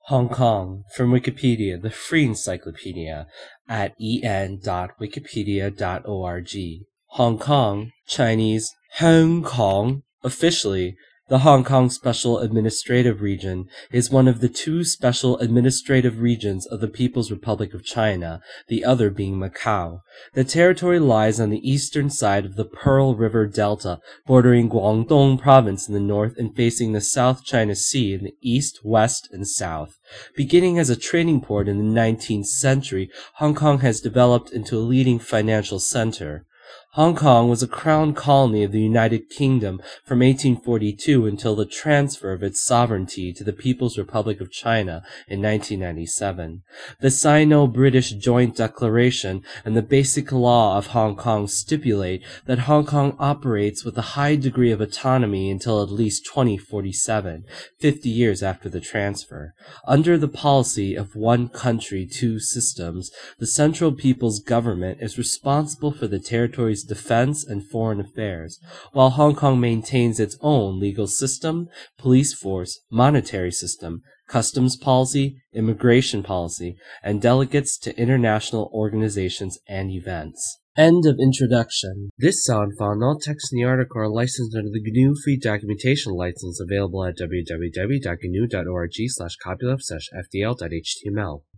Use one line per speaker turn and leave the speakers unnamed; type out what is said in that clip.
Hong Kong, from Wikipedia, the free encyclopedia, at en.wikipedia.org. Hong Kong, Chinese, Hong Kong, officially, the Hong Kong Special Administrative Region is one of the two special administrative regions of the People's Republic of China, the other being Macau. The territory lies on the eastern side of the Pearl River Delta, bordering Guangdong Province in the north and facing the South China Sea in the east, west, and south. Beginning as a trading port in the 19th century, Hong Kong has developed into a leading financial center. Hong Kong was a crown colony of the United Kingdom from 1842 until the transfer of its sovereignty to the People's Republic of China in 1997. The Sino-British Joint Declaration and the Basic Law of Hong Kong stipulate that Hong Kong operates with a high degree of autonomy until at least 2047, 50 years after the transfer. Under the policy of one country, two systems, the Central People's Government is responsible for the territory's defense and foreign affairs, while Hong Kong maintains its own legal system, police force, monetary system, customs policy, immigration policy, and delegates to international organizations and events. End of introduction. This sound file and all text in the article are licensed under the GNU Free Documentation License available at www.gnu.org/copyleft/fdl.html.